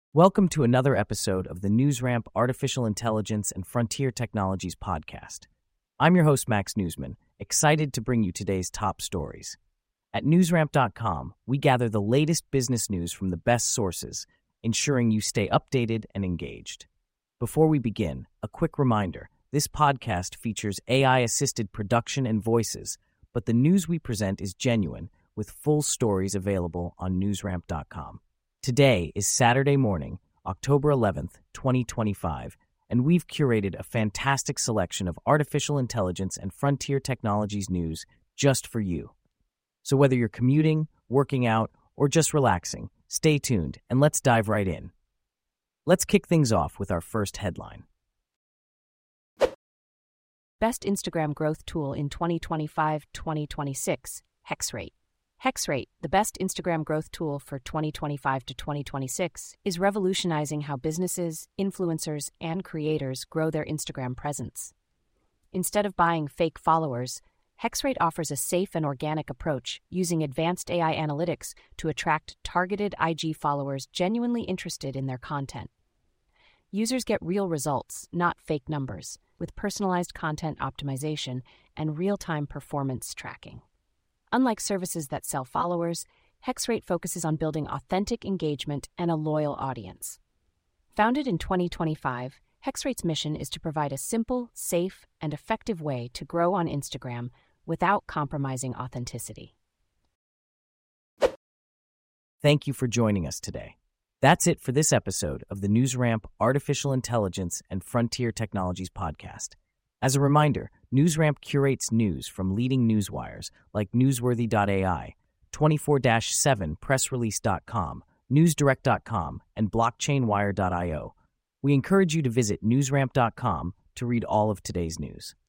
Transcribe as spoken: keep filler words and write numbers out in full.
Welcome to another episode of the NewsRamp Artificial Intelligence and Frontier Technologies podcast. I'm your host, Max Newsman, excited to bring you today's top stories. At newsramp dot com, we gather the latest business news from the best sources, ensuring you stay updated and engaged. Before we begin, a quick reminder, this podcast features A I-assisted production and voices, but the news we present is genuine, with full stories available on newsramp dot com. Today is Saturday morning, October eleventh, twenty twenty-five, and we've curated a fantastic selection of artificial intelligence and frontier technologies news just for you. So whether you're commuting, working out, or just relaxing, stay tuned and let's dive right in. Let's kick things off with our first headline. Best Instagram Growth Tool in twenty twenty-five to twenty twenty-six, HexRate. HexRate, the best Instagram growth tool for twenty twenty-five to twenty twenty-six, is revolutionizing how businesses, influencers, and creators grow their Instagram presence. Instead of buying fake followers, HexRate offers a safe and organic approach using advanced A I analytics to attract targeted I G followers genuinely interested in their content. Users get real results, not fake numbers, with personalized content optimization and real-time performance tracking. Unlike services that sell followers, HexRate focuses on building authentic engagement and a loyal audience. Founded in twenty twenty-five, HexRate's mission is to provide a simple, safe, and effective way to grow on Instagram without compromising authenticity. Thank you for joining us today. That's it for this episode of the NewsRamp Artificial Intelligence and Frontier Technologies podcast. As a reminder, NewsRamp curates news from leading newswires like newsworthy dot A I, twenty-four seven press release dot com, newsdirect dot com, and blockchain wire dot io. We encourage you to visit newsramp dot com to read all of today's news.